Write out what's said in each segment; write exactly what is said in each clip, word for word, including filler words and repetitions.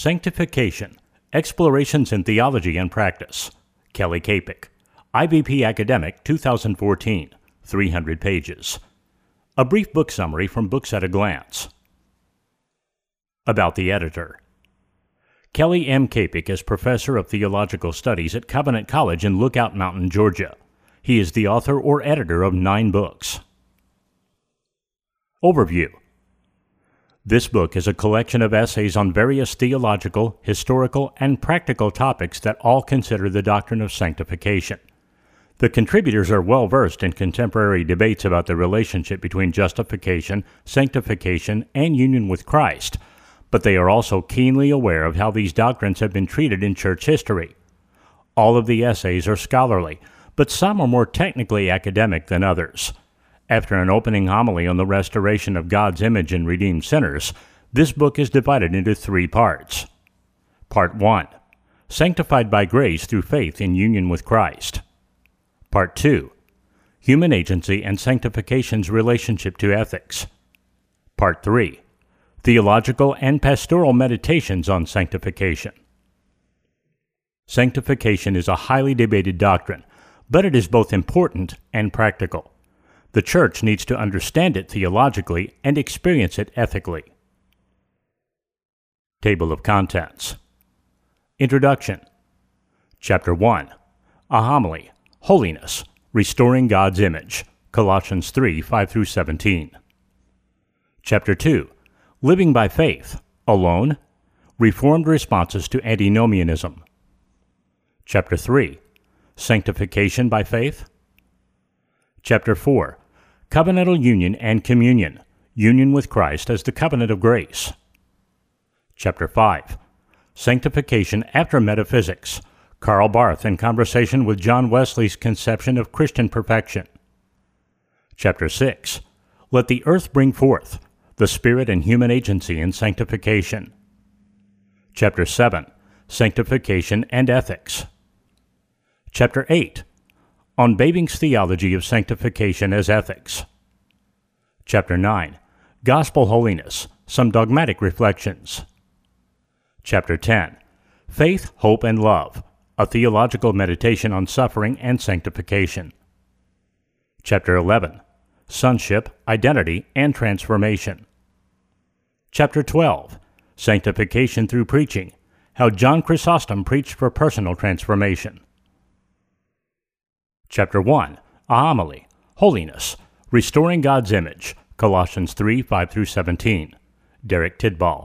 Sanctification, Explorations in Theology and Practice. Kelly Kapic. I V P Academic, two thousand fourteen, three hundred pages. A brief book summary from Books at a Glance. About the editor. Kelly M. Kapic is Professor of Theological Studies at Covenant College in Lookout Mountain, Georgia. He is the author or editor of nine books. Overview. This book is a collection of essays on various theological, historical, and practical topics that all consider the doctrine of sanctification. The contributors are well versed in contemporary debates about the relationship between justification, sanctification, and union with Christ, but they are also keenly aware of how these doctrines have been treated in church history. All of the essays are scholarly, but some are more technically academic than others. After an opening homily on the restoration of God's image in redeemed sinners, this book is divided into three parts. Part one, Sanctified by Grace Through Faith in Union with Christ. Part two, Human Agency and Sanctification's Relationship to Ethics. Part three, Theological and Pastoral Meditations on Sanctification. Sanctification is a highly debated doctrine, but it is both important and practical. The Church needs to understand it theologically and experience it ethically. Table of Contents. Introduction. Chapter one. A Homily. Holiness. Restoring God's Image. Colossians three, five through seventeen. Chapter two. Living by Faith. Alone. Reformed Responses to Antinomianism. Chapter three. Sanctification by Faith. Chapter four. Covenantal Union and Communion, Union with Christ as the Covenant of Grace. Chapter five. Sanctification After Metaphysics, Karl Barth in conversation with John Wesley's conception of Christian perfection. Chapter six. Let the Earth Bring Forth, the Spirit and Human Agency in Sanctification. Chapter seven. Sanctification and Ethics. Chapter eight. On Bavinck's Theology of Sanctification as Ethics. Chapter nine. Gospel Holiness, Some Dogmatic Reflections. Chapter ten. Faith, Hope, and Love, A Theological Meditation on Suffering and Sanctification. Chapter eleven. Sonship, Identity, and Transformation. Chapter twelve. Sanctification Through Preaching, How John Chrysostom Preached for Personal Transformation. Chapter one. A Homily. Holiness. Restoring God's Image. Colossians three, five through seventeen. Derek Tidball.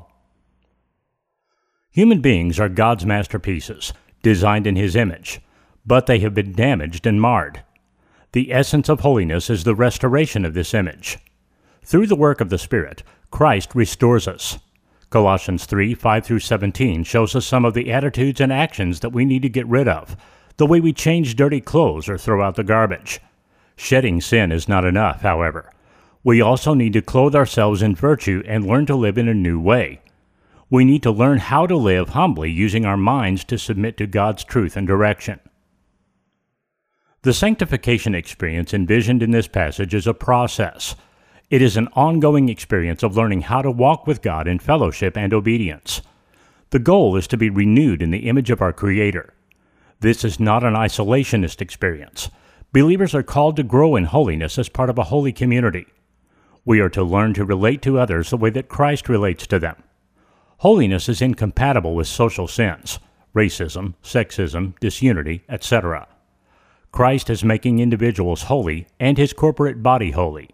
Human beings are God's masterpieces, designed in His image, but they have been damaged and marred. The essence of holiness is the restoration of this image. Through the work of the Spirit, Christ restores us. Colossians three, five through seventeen shows us some of the attitudes and actions that we need to get rid of, the way we change dirty clothes or throw out the garbage. Shedding sin is not enough, however. We also need to clothe ourselves in virtue and learn to live in a new way. We need to learn how to live humbly using our minds to submit to God's truth and direction. The sanctification experience envisioned in this passage is a process. It is an ongoing experience of learning how to walk with God in fellowship and obedience. The goal is to be renewed in the image of our Creator. This is not an isolationist experience. Believers are called to grow in holiness as part of a holy community. We are to learn to relate to others the way that Christ relates to them. Holiness is incompatible with social sins, racism, sexism, disunity, et cetera. Christ is making individuals holy and His corporate body holy.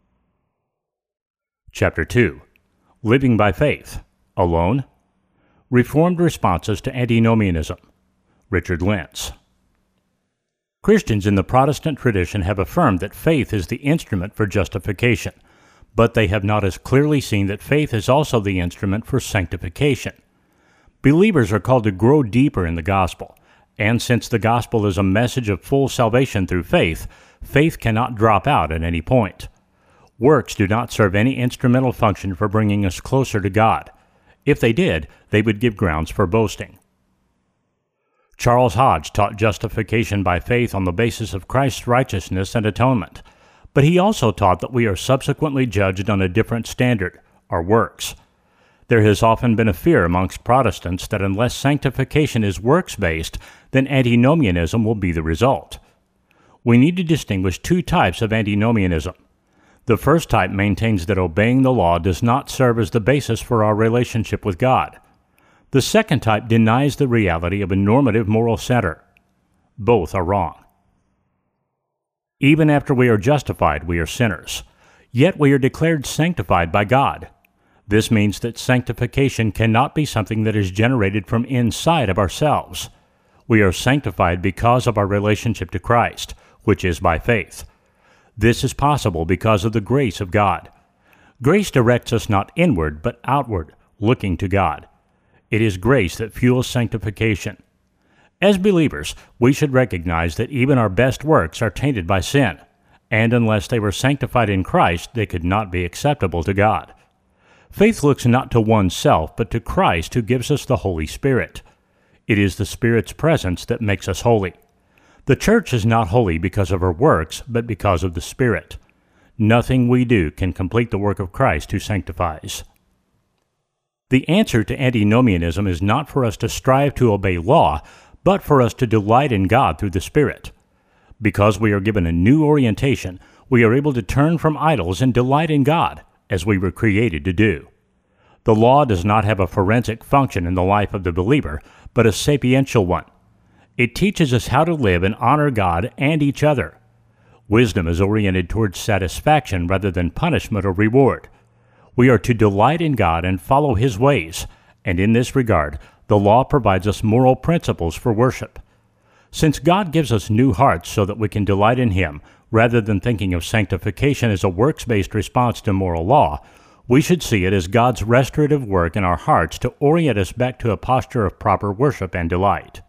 Chapter two. Living by Faith. Alone. Reformed Responses to Antinomianism. Richard Lentz. Christians in the Protestant tradition have affirmed that faith is the instrument for justification, but they have not as clearly seen that faith is also the instrument for sanctification. Believers are called to grow deeper in the gospel, and since the gospel is a message of full salvation through faith, faith cannot drop out at any point. Works do not serve any instrumental function for bringing us closer to God. If they did, they would give grounds for boasting. Charles Hodge taught justification by faith on the basis of Christ's righteousness and atonement, but he also taught that we are subsequently judged on a different standard, our works. There has often been a fear amongst Protestants that unless sanctification is works-based, then antinomianism will be the result. We need to distinguish two types of antinomianism. The first type maintains that obeying the law does not serve as the basis for our relationship with God. The second type denies the reality of a normative moral center. Both are wrong. Even after we are justified, we are sinners. Yet we are declared sanctified by God. This means that sanctification cannot be something that is generated from inside of ourselves. We are sanctified because of our relationship to Christ, which is by faith. This is possible because of the grace of God. Grace directs us not inward, but outward, looking to God. It is grace that fuels sanctification. As believers, we should recognize that even our best works are tainted by sin, and unless they were sanctified in Christ, they could not be acceptable to God. Faith looks not to oneself, but to Christ who gives us the Holy Spirit. It is the Spirit's presence that makes us holy. The church is not holy because of her works, but because of the Spirit. Nothing we do can complete the work of Christ who sanctifies. The answer to antinomianism is not for us to strive to obey law, but for us to delight in God through the Spirit. Because we are given a new orientation, we are able to turn from idols and delight in God, as we were created to do. The law does not have a forensic function in the life of the believer, but a sapiential one. It teaches us how to live and honor God and each other. Wisdom is oriented towards satisfaction rather than punishment or reward. We are to delight in God and follow His ways, and in this regard, the law provides us moral principles for worship. Since God gives us new hearts so that we can delight in Him, rather than thinking of sanctification as a works-based response to moral law, we should see it as God's restorative work in our hearts to orient us back to a posture of proper worship and delight.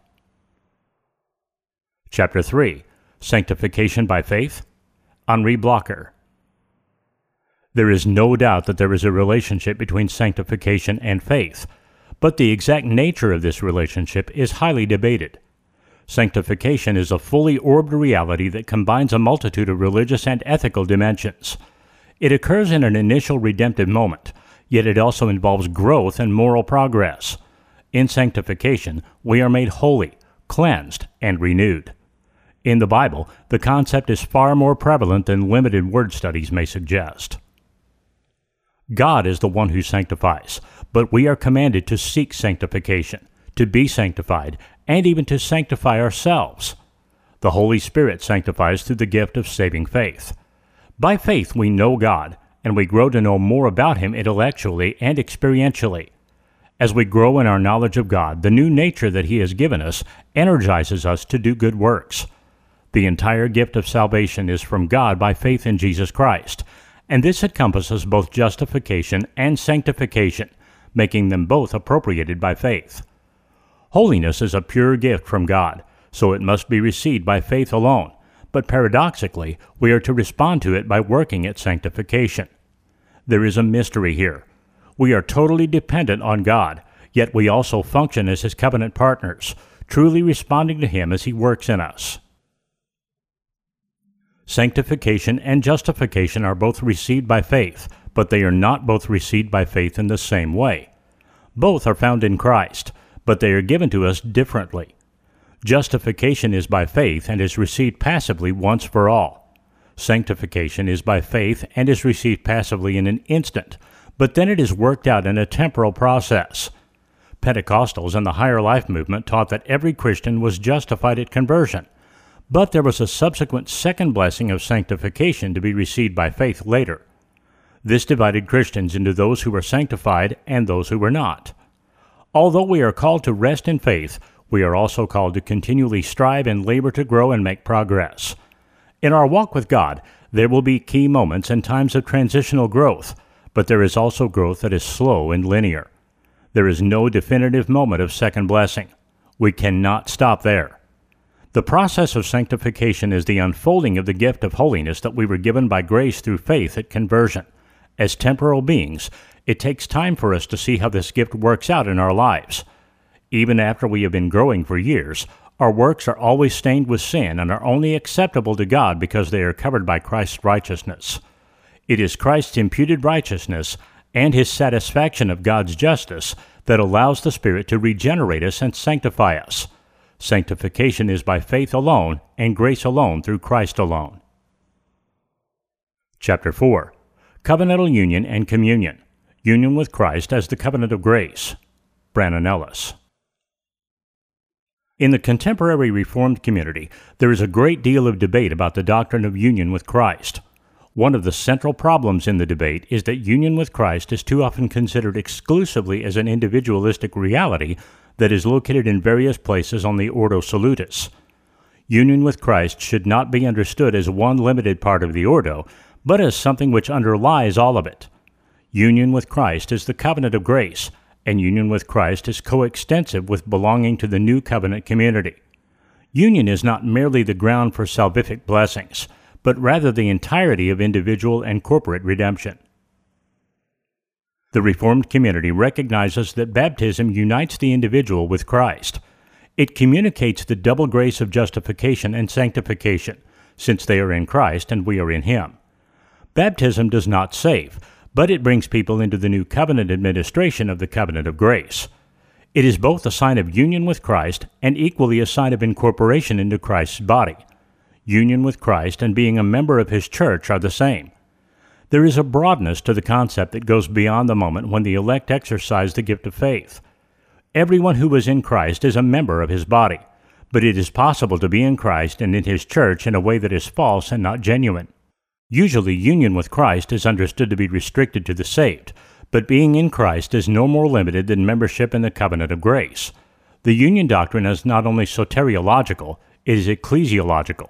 Chapter three. Sanctification by Faith. Henri Blocher. There is no doubt that there is a relationship between sanctification and faith, but the exact nature of this relationship is highly debated. Sanctification is a fully orbed reality that combines a multitude of religious and ethical dimensions. It occurs in an initial redemptive moment, yet it also involves growth and moral progress. In sanctification, we are made holy, cleansed, and renewed. In the Bible, the concept is far more prevalent than limited word studies may suggest. God is the one who sanctifies, but we are commanded to seek sanctification, to be sanctified, and even to sanctify ourselves. The Holy Spirit sanctifies through the gift of saving faith. By faith we know God, and we grow to know more about Him intellectually and experientially. As we grow in our knowledge of God, the new nature that He has given us energizes us to do good works. The entire gift of salvation is from God by faith in Jesus Christ, and this encompasses both justification and sanctification, making them both appropriated by faith. Holiness is a pure gift from God, so it must be received by faith alone, but paradoxically, we are to respond to it by working at sanctification. There is a mystery here. We are totally dependent on God, yet we also function as His covenant partners, truly responding to Him as He works in us. Sanctification and justification are both received by faith, but they are not both received by faith in the same way. Both are found in Christ, but they are given to us differently. Justification is by faith and is received passively once for all. Sanctification is by faith and is received passively in an instant, but then it is worked out in a temporal process. Pentecostals and the Higher Life movement taught that every Christian was justified at conversion, but there was a subsequent second blessing of sanctification to be received by faith later. This divided Christians into those who were sanctified and those who were not. Although we are called to rest in faith, we are also called to continually strive and labor to grow and make progress. In our walk with God, there will be key moments and times of transitional growth, but there is also growth that is slow and linear. There is no definitive moment of second blessing. We cannot stop there. The process of sanctification is the unfolding of the gift of holiness that we were given by grace through faith at conversion. As temporal beings, it takes time for us to see how this gift works out in our lives. Even after we have been growing for years, our works are always stained with sin and are only acceptable to God because they are covered by Christ's righteousness. It is Christ's imputed righteousness and his satisfaction of God's justice that allows the Spirit to regenerate us and sanctify us. Sanctification is by faith alone and grace alone through Christ alone. Chapter four. Covenantal Union and Communion. Union with Christ as the Covenant of Grace. Brannon Ellis. In the contemporary Reformed community, there is a great deal of debate about the doctrine of union with Christ. One of the central problems in the debate is that union with Christ is too often considered exclusively as an individualistic reality that is located in various places on the Ordo Salutis. Union with Christ should not be understood as one limited part of the Ordo, but as something which underlies all of it. Union with Christ is the covenant of grace, and union with Christ is coextensive with belonging to the new covenant community. Union is not merely the ground for salvific blessings, but rather the entirety of individual and corporate redemption. The Reformed community recognizes that baptism unites the individual with Christ. It communicates the double grace of justification and sanctification, since they are in Christ and we are in Him. Baptism does not save, but it brings people into the new covenant administration of the covenant of grace. It is both a sign of union with Christ and equally a sign of incorporation into Christ's body. Union with Christ and being a member of His church are the same. There is a broadness to the concept that goes beyond the moment when the elect exercise the gift of faith. Everyone who is in Christ is a member of His body, but it is possible to be in Christ and in His church in a way that is false and not genuine. Usually, union with Christ is understood to be restricted to the saved, but being in Christ is no more limited than membership in the covenant of grace. The union doctrine is not only soteriological, it is ecclesiological.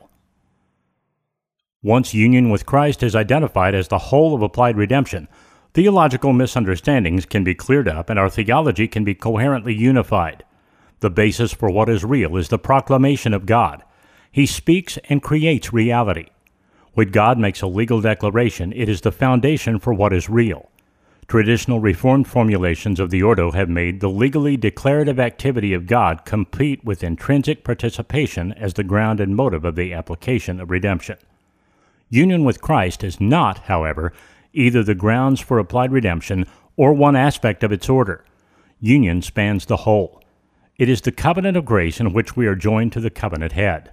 Once union with Christ is identified as the whole of applied redemption, theological misunderstandings can be cleared up and our theology can be coherently unified. The basis for what is real is the proclamation of God. He speaks and creates reality. When God makes a legal declaration, it is the foundation for what is real. Traditional Reformed formulations of the Ordo have made the legally declarative activity of God compete with intrinsic participation as the ground and motive of the application of redemption. Union with Christ is not, however, either the grounds for applied redemption or one aspect of its order. Union spans the whole. It is the covenant of grace in which we are joined to the covenant head.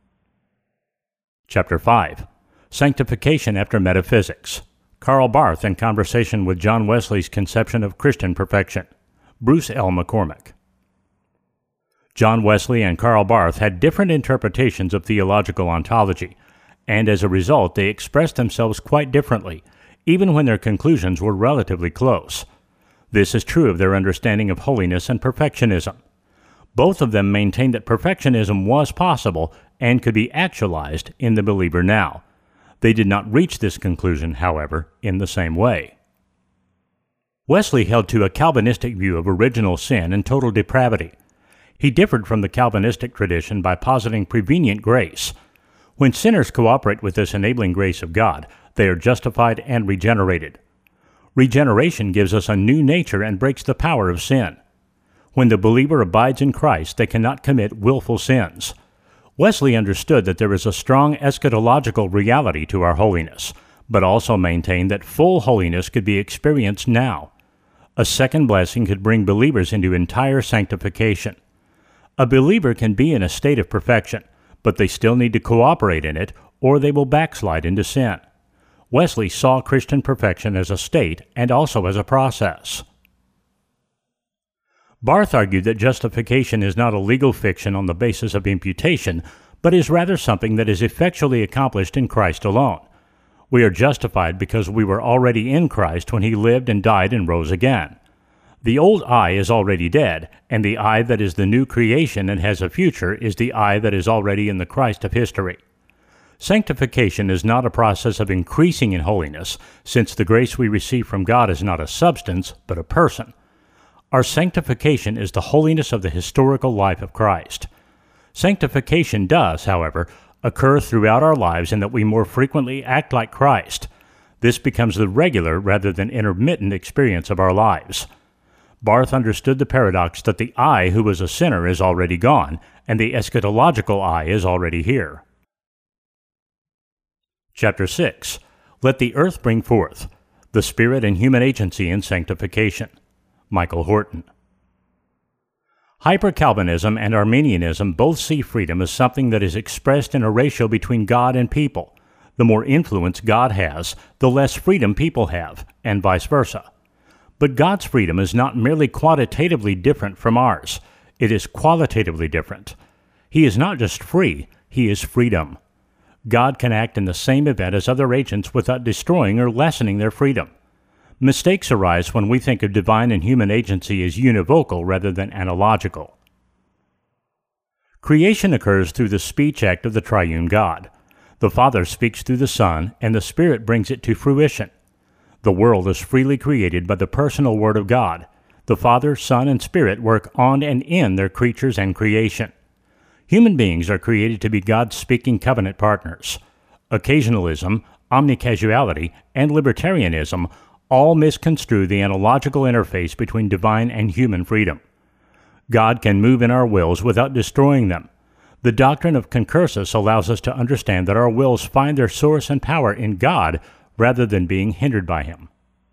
Chapter five. Sanctification after Metaphysics. Karl Barth in conversation with John Wesley's conception of Christian perfection. Bruce L. McCormick. John Wesley and Karl Barth had different interpretations of theological ontology, and as a result they expressed themselves quite differently, even when their conclusions were relatively close. This is true of their understanding of holiness and perfectionism. Both of them maintained that perfectionism was possible and could be actualized in the believer now. They did not reach this conclusion, however, in the same way. Wesley held to a Calvinistic view of original sin and total depravity. He differed from the Calvinistic tradition by positing prevenient grace. When sinners cooperate with this enabling grace of God, they are justified and regenerated. Regeneration gives us a new nature and breaks the power of sin. When the believer abides in Christ, they cannot commit willful sins. Wesley understood that there is a strong eschatological reality to our holiness, but also maintained that full holiness could be experienced now. A second blessing could bring believers into entire sanctification. A believer can be in a state of perfection, but they still need to cooperate in it, or they will backslide into sin. Wesley saw Christian perfection as a state and also as a process. Barth argued that justification is not a legal fiction on the basis of imputation, but is rather something that is effectually accomplished in Christ alone. We are justified because we were already in Christ when He lived and died and rose again. The old I is already dead, and the I that is the new creation and has a future is the I that is already in the Christ of history. Sanctification is not a process of increasing in holiness, since the grace we receive from God is not a substance, but a person. Our sanctification is the holiness of the historical life of Christ. Sanctification does, however, occur throughout our lives in that we more frequently act like Christ. This becomes the regular rather than intermittent experience of our lives. Barth understood the paradox that the I who was a sinner is already gone, and the eschatological I is already here. Chapter six. Let the earth bring forth. The Spirit and Human Agency in Sanctification. Michael Horton. Hyper-Calvinism and Arminianism both see freedom as something that is expressed in a ratio between God and people. The more influence God has, the less freedom people have, and vice versa. But God's freedom is not merely quantitatively different from ours. It is qualitatively different. He is not just free, He is freedom. God can act in the same event as other agents without destroying or lessening their freedom. Mistakes arise when we think of divine and human agency as univocal rather than analogical. Creation occurs through the speech act of the triune God. The Father speaks through the Son, and the Spirit brings it to fruition. The world is freely created by the personal Word of God. The Father, Son, and Spirit work on and in their creatures and creation. Human beings are created to be God's speaking covenant partners. Occasionalism, omnicasuality, and libertarianism all misconstrue the analogical interface between divine and human freedom. God can move in our wills without destroying them. The doctrine of concursus allows us to understand that our wills find their source and power in God rather than being hindered by Him.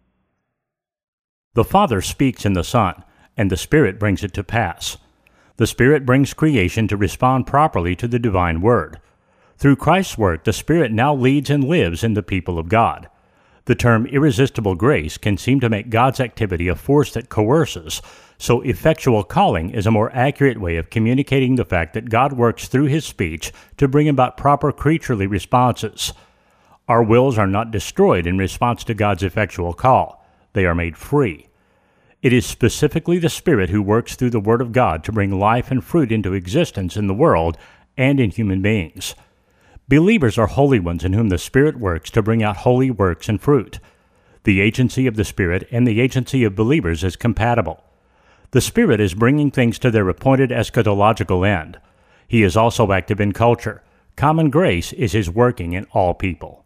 The Father speaks in the Son, and the Spirit brings it to pass. The Spirit brings creation to respond properly to the divine Word. Through Christ's work, the Spirit now leads and lives in the people of God. The term irresistible grace can seem to make God's activity a force that coerces, so effectual calling is a more accurate way of communicating the fact that God works through His speech to bring about proper creaturely responses. Our wills are not destroyed in response to God's effectual call. They are made free. It is specifically the Spirit who works through the Word of God to bring life and fruit into existence in the world and in human beings. Believers are holy ones in whom the Spirit works to bring out holy works and fruit. The agency of the Spirit and the agency of believers is compatible. The Spirit is bringing things to their appointed eschatological end. He is also active in culture. Common grace is His working in all people.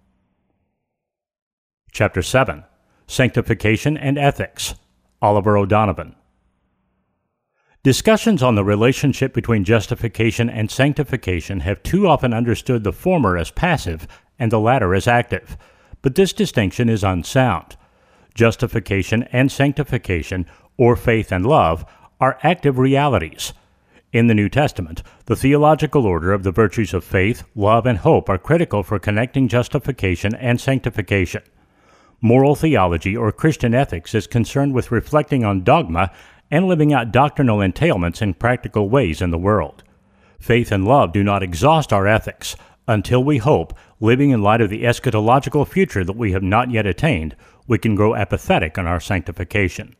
Chapter seven. Sanctification and Ethics. Oliver O'Donovan. Discussions on the relationship between justification and sanctification have too often understood the former as passive and the latter as active, but this distinction is unsound. Justification and sanctification, or faith and love, are active realities. In the New Testament, the theological order of the virtues of faith, love, and hope are critical for connecting justification and sanctification. Moral theology or Christian ethics is concerned with reflecting on dogma and living out doctrinal entailments in practical ways in the world. Faith and love do not exhaust our ethics until we hope, living in light of the eschatological future that we have not yet attained, we can grow apathetic in our sanctification.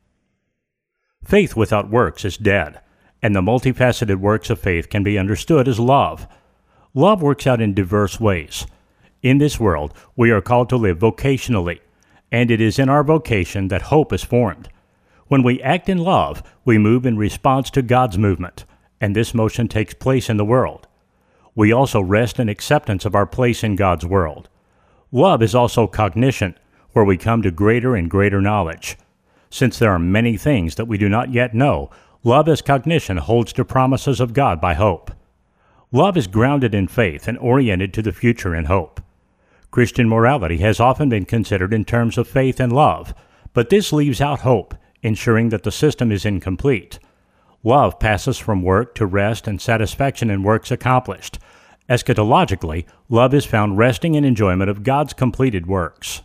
Faith without works is dead, and the multifaceted works of faith can be understood as love. Love works out in diverse ways. In this world, we are called to live vocationally, and it is in our vocation that hope is formed. When we act in love, we move in response to God's movement, and this motion takes place in the world. We also rest in acceptance of our place in God's world. Love is also cognition, where we come to greater and greater knowledge. Since there are many things that we do not yet know, love as cognition holds to promises of God by hope. Love is grounded in faith and oriented to the future in hope. Christian morality has often been considered in terms of faith and love, but this leaves out hope, ensuring that the system is incomplete. Love passes from work to rest and satisfaction in works accomplished. Eschatologically, love is found resting in enjoyment of God's completed works.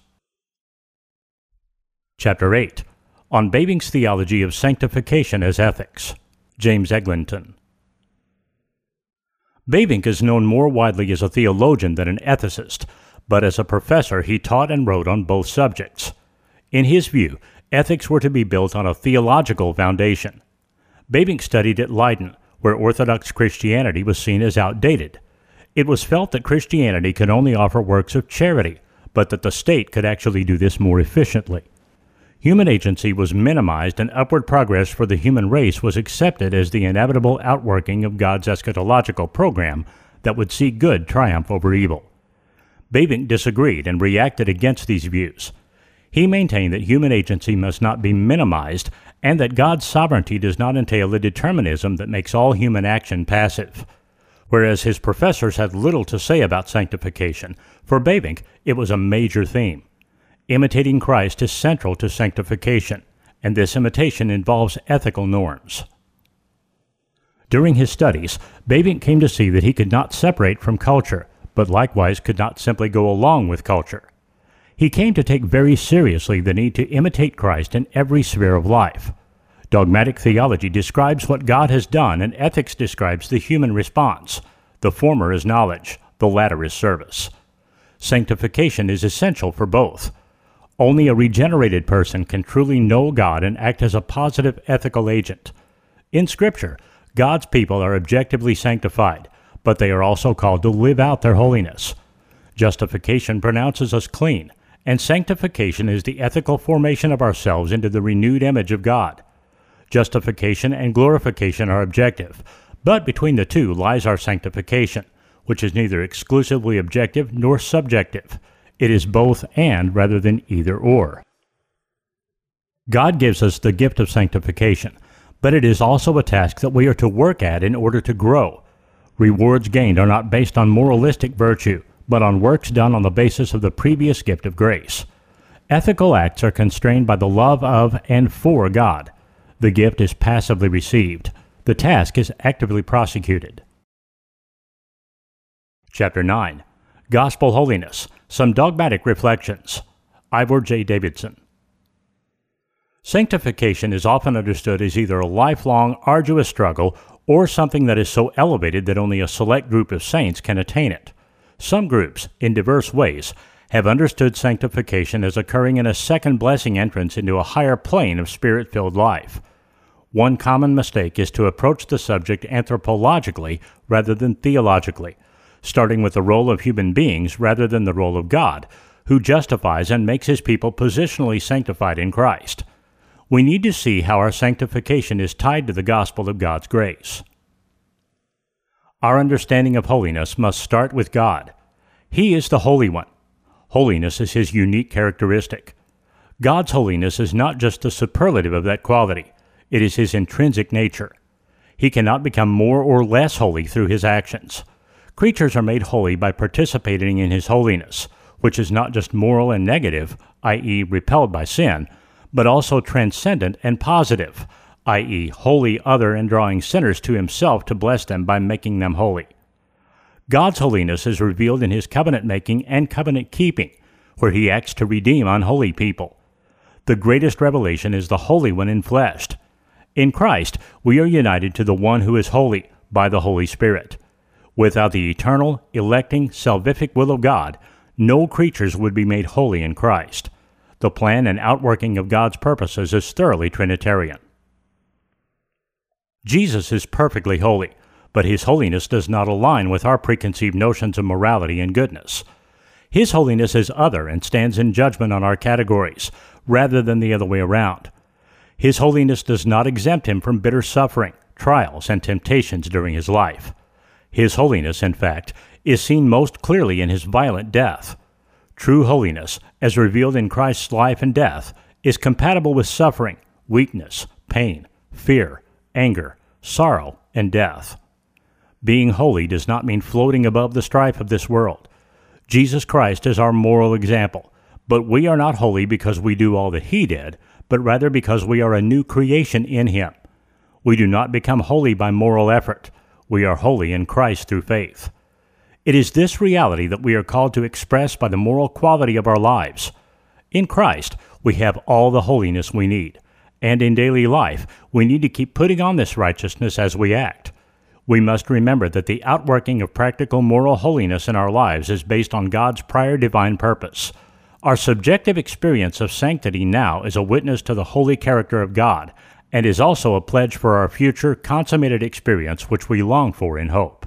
Chapter eight. On Bavinck's Theology of Sanctification as Ethics. James Eglinton. Bavinck is known more widely as a theologian than an ethicist, but as a professor he taught and wrote on both subjects. In his view, ethics were to be built on a theological foundation. Bavinck studied at Leiden, where Orthodox Christianity was seen as outdated. It was felt that Christianity could only offer works of charity, but that the state could actually do this more efficiently. Human agency was minimized and upward progress for the human race was accepted as the inevitable outworking of God's eschatological program that would see good triumph over evil. Bavinck disagreed and reacted against these views. He maintained that human agency must not be minimized and that God's sovereignty does not entail a determinism that makes all human action passive. Whereas his professors had little to say about sanctification, for Bavinck it was a major theme. Imitating Christ is central to sanctification, and this imitation involves ethical norms. During his studies, Bavinck came to see that he could not separate from culture, but likewise could not simply go along with culture. He came to take very seriously the need to imitate Christ in every sphere of life. Dogmatic theology describes what God has done, and ethics describes the human response. The former is knowledge, the latter is service. Sanctification is essential for both. Only a regenerated person can truly know God and act as a positive ethical agent. In Scripture, God's people are objectively sanctified, but they are also called to live out their holiness. Justification pronounces us clean, and sanctification is the ethical formation of ourselves into the renewed image of God. Justification and glorification are objective, but between the two lies our sanctification, which is neither exclusively objective nor subjective. It is both and rather than either or. God gives us the gift of sanctification, but it is also a task that we are to work at in order to grow. Rewards gained are not based on moralistic virtue, but on works done on the basis of the previous gift of grace. Ethical acts are constrained by the love of and for God. The gift is passively received. The task is actively prosecuted. Chapter nine. Gospel Holiness. Some Dogmatic Reflections. Ivor J. Davidson. Sanctification is often understood as either a lifelong, arduous struggle or something that is so elevated that only a select group of saints can attain it. Some groups, in diverse ways, have understood sanctification as occurring in a second blessing entrance into a higher plane of spirit-filled life. One common mistake is to approach the subject anthropologically rather than theologically, starting with the role of human beings rather than the role of God, who justifies and makes his people positionally sanctified in Christ. We need to see how our sanctification is tied to the gospel of God's grace. Our understanding of holiness must start with God. He is the Holy One. Holiness is his unique characteristic. God's holiness is not just the superlative of that quality. It is his intrinsic nature. He cannot become more or less holy through his actions. Creatures are made holy by participating in his holiness, which is not just moral and negative, that is repelled by sin, but also transcendent and positive, that is holy other and drawing sinners to himself to bless them by making them holy. God's holiness is revealed in his covenant-making and covenant-keeping, where he acts to redeem unholy people. The greatest revelation is the Holy One enfleshed. In Christ, we are united to the one who is holy by the Holy Spirit. Without the eternal, electing, salvific will of God, no creatures would be made holy in Christ. The plan and outworking of God's purposes is thoroughly Trinitarian. Jesus is perfectly holy, but his holiness does not align with our preconceived notions of morality and goodness. His holiness is other and stands in judgment on our categories, rather than the other way around. His holiness does not exempt him from bitter suffering, trials, and temptations during his life. His holiness, in fact, is seen most clearly in his violent death. True holiness, as revealed in Christ's life and death, is compatible with suffering, weakness, pain, fear, anger, sorrow, and death. Being holy does not mean floating above the strife of this world. Jesus Christ is our moral example, but we are not holy because we do all that he did, but rather because we are a new creation in him. We do not become holy by moral effort. We are holy in Christ through faith. It is this reality that we are called to express by the moral quality of our lives. In Christ, we have all the holiness we need, and in daily life, we need to keep putting on this righteousness as we act. We must remember that the outworking of practical moral holiness in our lives is based on God's prior divine purpose. Our subjective experience of sanctity now is a witness to the holy character of God, and is also a pledge for our future consummated experience which we long for in hope.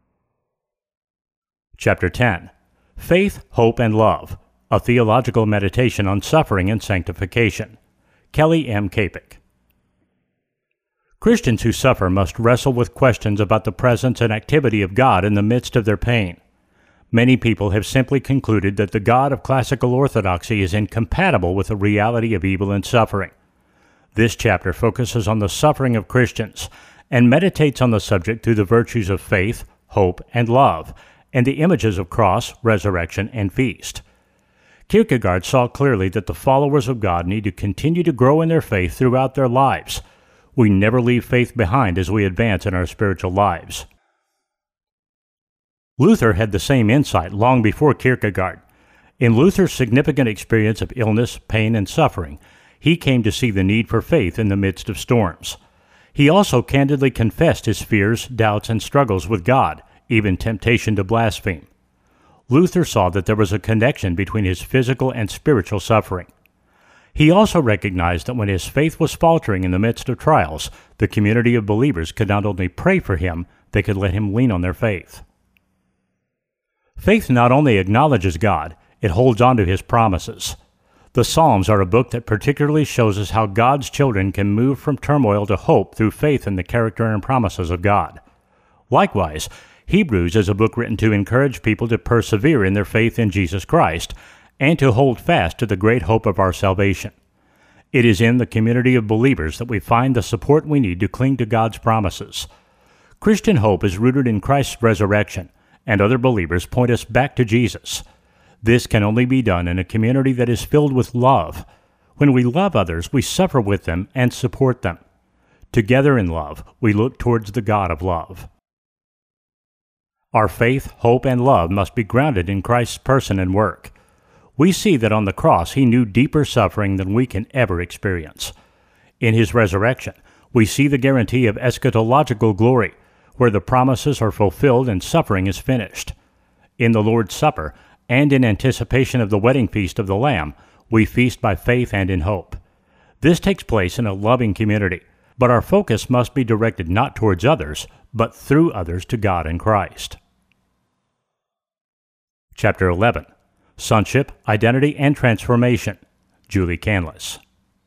Chapter ten. Faith, Hope, and Love, a theological meditation on suffering and sanctification. Kelly M. Kapik. Christians who suffer must wrestle with questions about the presence and activity of God in the midst of their pain. Many people have simply concluded that the God of classical orthodoxy is incompatible with the reality of evil and suffering. This chapter focuses on the suffering of Christians and meditates on the subject through the virtues of faith, hope, and love, and the images of cross, resurrection, and feast. Kierkegaard saw clearly that the followers of God need to continue to grow in their faith throughout their lives. We never leave faith behind as we advance in our spiritual lives. Luther had the same insight long before Kierkegaard. In Luther's significant experience of illness, pain, and suffering, he came to see the need for faith in the midst of storms. He also candidly confessed his fears, doubts, and struggles with God, even temptation to blaspheme. Luther saw that there was a connection between his physical and spiritual suffering. He also recognized that when his faith was faltering in the midst of trials, the community of believers could not only pray for him, they could let him lean on their faith. Faith not only acknowledges God, it holds on to his promises. The Psalms are a book that particularly shows us how God's children can move from turmoil to hope through faith in the character and promises of God. Likewise, Hebrews is a book written to encourage people to persevere in their faith in Jesus Christ and to hold fast to the great hope of our salvation. It is in the community of believers that we find the support we need to cling to God's promises. Christian hope is rooted in Christ's resurrection, and other believers point us back to Jesus. This can only be done in a community that is filled with love. When we love others, we suffer with them and support them. Together in love, we look towards the God of love. Our faith, hope, and love must be grounded in Christ's person and work. We see that on the cross he knew deeper suffering than we can ever experience. In his resurrection, we see the guarantee of eschatological glory, where the promises are fulfilled and suffering is finished. In the Lord's Supper, and in anticipation of the wedding feast of the Lamb, we feast by faith and in hope. This takes place in a loving community, but our focus must be directed not towards others, but through others to God and Christ. Chapter eleven. Sonship, Identity, and Transformation. Julie Canlis.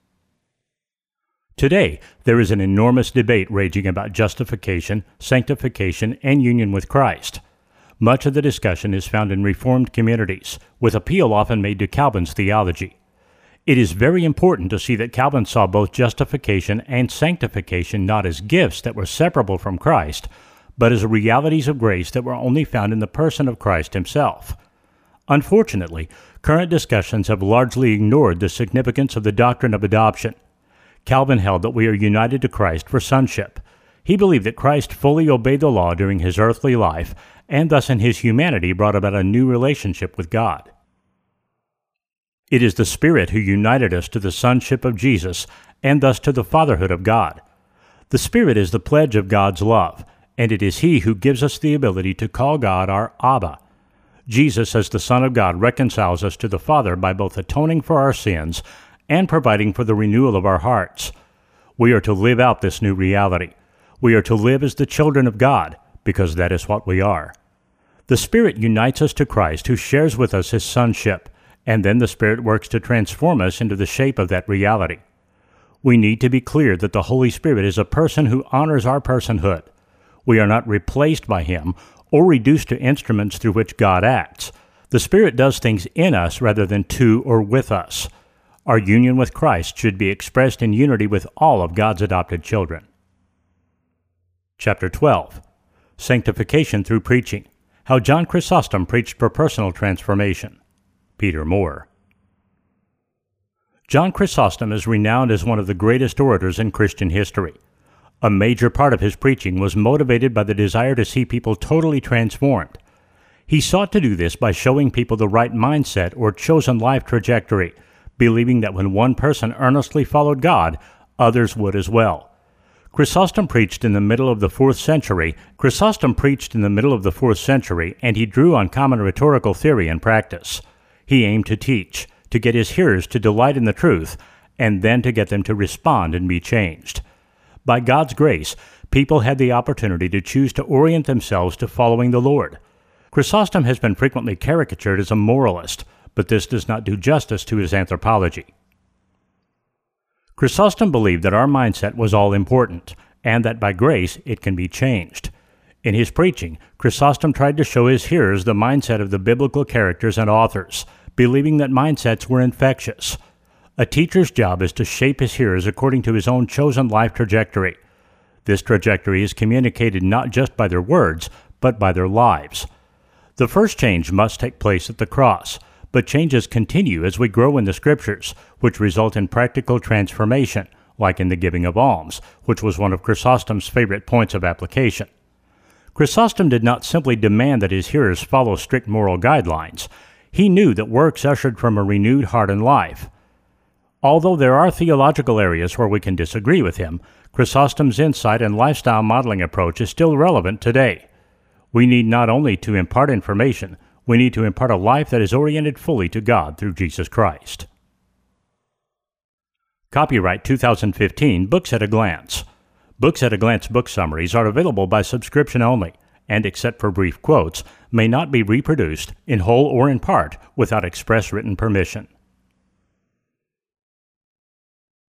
Today, there is an enormous debate raging about justification, sanctification, and union with Christ. Much of the discussion is found in Reformed communities, with appeal often made to Calvin's theology. It is very important to see that Calvin saw both justification and sanctification not as gifts that were separable from Christ, but as realities of grace that were only found in the person of Christ himself. Unfortunately, current discussions have largely ignored the significance of the doctrine of adoption. Calvin held that we are united to Christ for sonship. He believed that Christ fully obeyed the law during his earthly life, and thus in his humanity brought about a new relationship with God. It is the Spirit who united us to the sonship of Jesus, and thus to the fatherhood of God. The Spirit is the pledge of God's love, and it is He who gives us the ability to call God our Abba. Jesus, as the Son of God, reconciles us to the Father by both atoning for our sins and providing for the renewal of our hearts. We are to live out this new reality. We are to live as the children of God, because that is what we are. The Spirit unites us to Christ, who shares with us His sonship, and then the Spirit works to transform us into the shape of that reality. We need to be clear that the Holy Spirit is a person who honors our personhood. We are not replaced by Him or reduced to instruments through which God acts. The Spirit does things in us rather than to or with us. Our union with Christ should be expressed in unity with all of God's adopted children. Chapter twelve. Sanctification through Preaching. How John Chrysostom Preached for Personal Transformation. Peter Moore. John Chrysostom is renowned as one of the greatest orators in Christian history. A major part of his preaching was motivated by the desire to see people totally transformed. He sought to do this by showing people the right mindset or chosen life trajectory, believing that when one person earnestly followed God, others would as well. Chrysostom preached in the middle of the fourth century. Chrysostom preached in the middle of the fourth century, and he drew on common rhetorical theory and practice. He aimed to teach, to get his hearers to delight in the truth, and then to get them to respond and be changed. By God's grace, people had the opportunity to choose to orient themselves to following the Lord. Chrysostom has been frequently caricatured as a moralist, but this does not do justice to his anthropology. Chrysostom believed that our mindset was all important, and that by grace it can be changed. In his preaching, Chrysostom tried to show his hearers the mindset of the biblical characters and authors, believing that mindsets were infectious. A teacher's job is to shape his hearers according to his own chosen life trajectory. This trajectory is communicated not just by their words, but by their lives. The first change must take place at the cross, but changes continue as we grow in the Scriptures, which result in practical transformation, like in the giving of alms, which was one of Chrysostom's favorite points of application. Chrysostom did not simply demand that his hearers follow strict moral guidelines. He knew that works ushered from a renewed heart and life. Although there are theological areas where we can disagree with him, Chrysostom's insight and lifestyle modeling approach is still relevant today. We need not only to impart information, we need to impart a life that is oriented fully to God through Jesus Christ. Copyright two thousand fifteen, Books at a Glance. Books at a Glance book summaries are available by subscription only, and except for brief quotes, may not be reproduced, in whole or in part, without express written permission.